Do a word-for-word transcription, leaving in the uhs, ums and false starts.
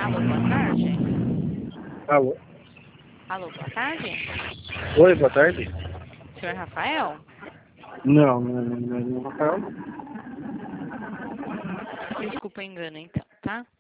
Alô, boa tarde. Alô? Alô, boa tarde. Oi, boa tarde. Senhor Rafael? Não, não, não, não, não, Rafael. Desculpa o engano, então, tá?